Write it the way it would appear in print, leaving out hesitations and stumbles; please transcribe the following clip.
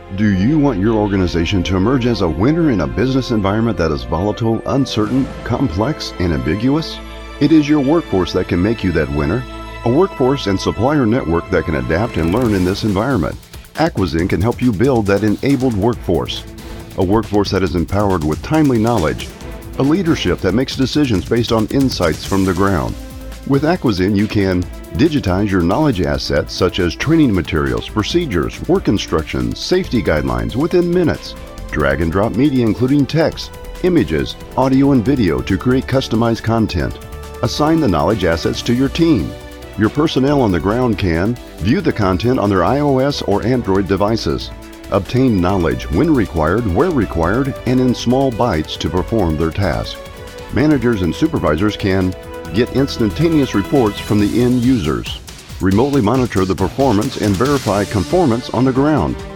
Do you want your organization to emerge as a winner in a business environment that is volatile, uncertain, complex, and ambiguous? It is your workforce that can make you that winner. A workforce and supplier network that can adapt and learn in this environment. Acquizin can help you build that enabled workforce. A workforce that is empowered with timely knowledge. A leadership that makes decisions based on insights from the ground. With Acquizin, you can digitize your knowledge assets such as training materials, procedures, work instructions, safety guidelines within minutes. Drag and drop media including text, images, audio, and video to create customized content. Assign the knowledge assets to your team. Your personnel on the ground can view the content on their iOS or Android devices. Obtain knowledge when required, where required, and in small bites to perform their task. Managers and supervisors can get instantaneous reports from the end users. Remotely monitor the performance and verify conformance on the ground.